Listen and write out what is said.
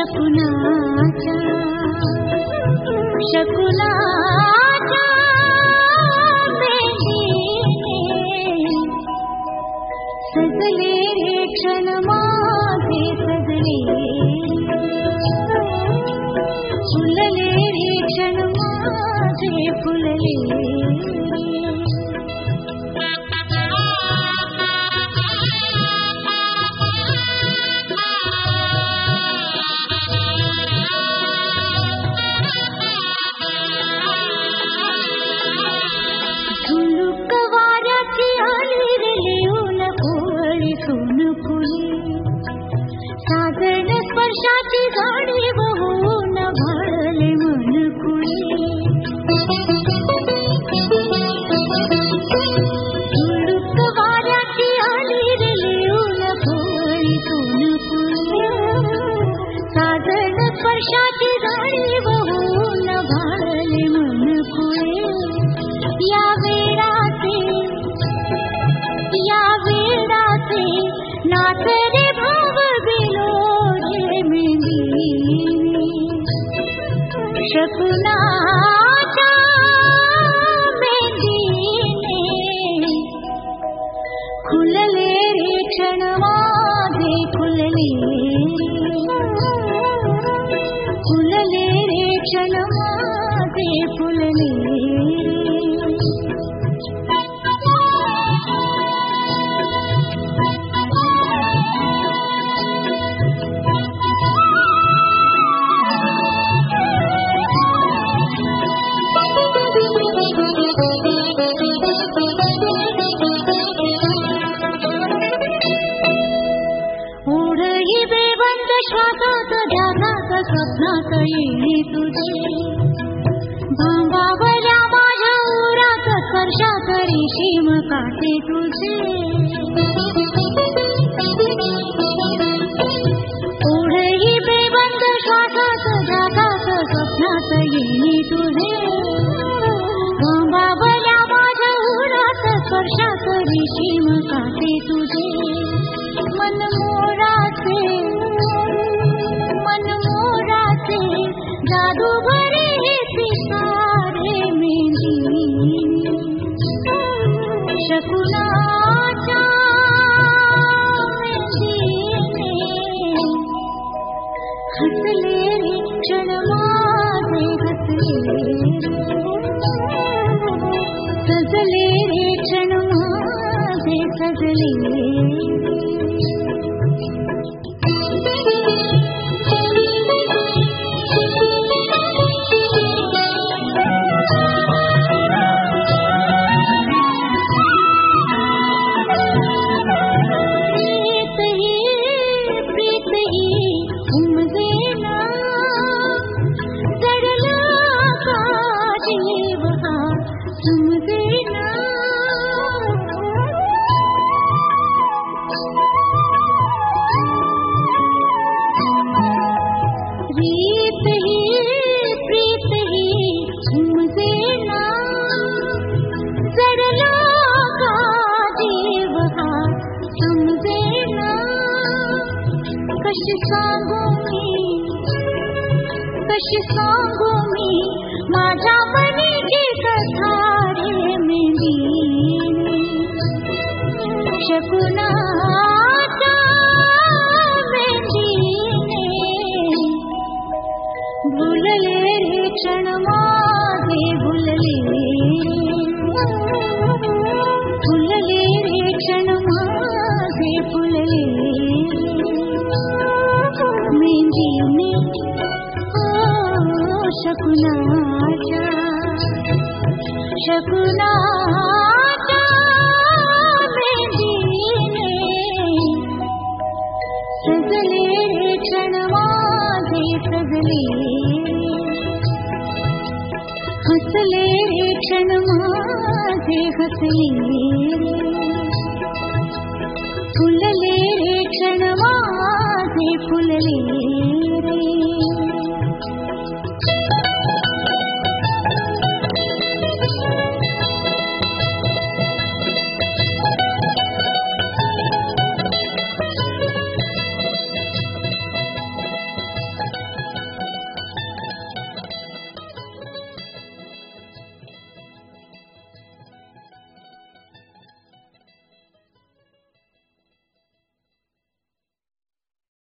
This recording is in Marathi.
शकुनाच्या सजले रे क्षण माझे सजले फुलले रे क्षण माझे फुलले साजन स्पर्शाची झाडी बहून भाळले मन कुळी झुळूक वाऱ्याची आली रे लिहून कोळीतून कुळी साजन स्पर्शाची झाडी बहून भाळले मन कुळी या वेळाचे नाचे रे भाव बिलोरे मेंदी शकुनाच्या मेंदीने खुलले रे क्षण माझे खुलले रे क्षण माझे फुलले ओढही बेबंद श्वासात ध्यानात स्वप्नात येणे तुझे भांबावल्या माझ्या उरात स्पर्शात रेशीम काटे तुझे ओढही बेबंद श्वासात ध्यानात स्वप्नात येणे तुझे भांबावल्या माझ्या उरात स्पर्शात रेशीम काटे तुझे मनमोराचे जादू भरे पिसारे मेंदी शकुनाच्या मेंदीने हसले रे क्षण माझे हसले सजले रे क्षण माझे सजले कशी सांगू मी माझ्या मनाची कथा रे मेंदी शकुनाच्या मेंदीने भुलले रे क्षण माझे भुलले रे क्षण माझे फुलले मेंदीने शकुनाच्या मेंदीने सजले रे क्षण माझे सजले हसले रे क्षण माझे हसले फुलले रे क्षण माझे फुलले